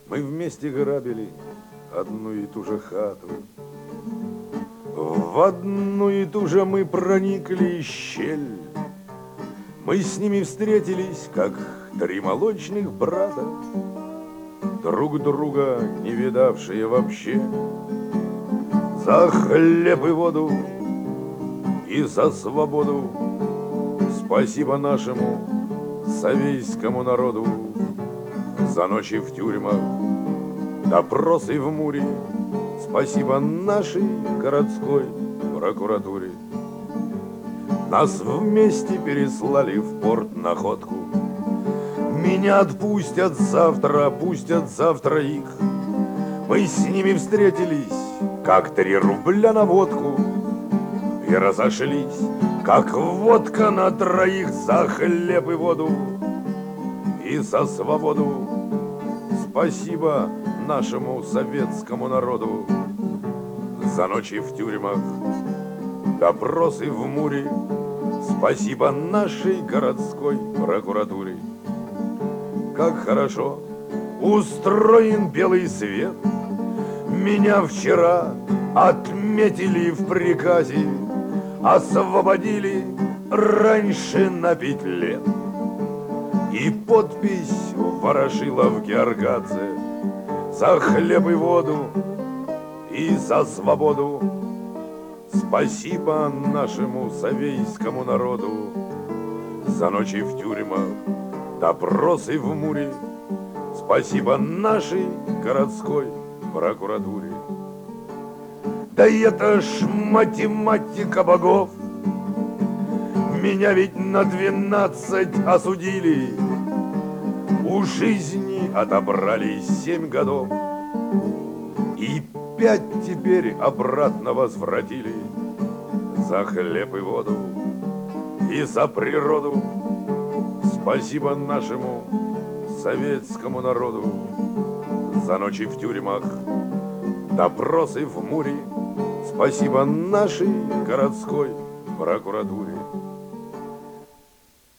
Мы вместе грабили одну и ту же хату. В одну и ту же мы проникли щель. Мы с ними встретились, как три молочных брата, друг друга не видавшие вообще. За хлеб и воду и за свободу спасибо нашему совейскому народу. За ночи в тюрьмах, допросы в Муре спасибо нашей городской прокуратуре. Нас вместе переслали в порт находку. Меня отпустят завтра, пустят завтра их. Мы с ними встретились, как 3 рубля на водку, и разошлись, как водка на троих. За хлеб и воду и за свободу спасибо нашему советскому народу. За ночи в тюрьмах, допросы в Муре спасибо нашей городской прокуратуре. Как хорошо устроен белый свет. Меня вчера отметили в приказе, освободили раньше на 5 лет. И подпись Ворошилов Георгадзе. За хлеб и воду и за свободу спасибо нашему совейскому народу. За ночи в тюрьмах, допросы в Муре спасибо нашей городской прокуратуре. Да это ж математика богов. Меня ведь на 12 осудили. У жизни отобрали 7 годов. И 5 теперь обратно возвратили. За хлеб и воду и за природу спасибо нашему советскому народу. За ночи в тюрьмах, допросы в Муре спасибо нашей городской прокуратуре.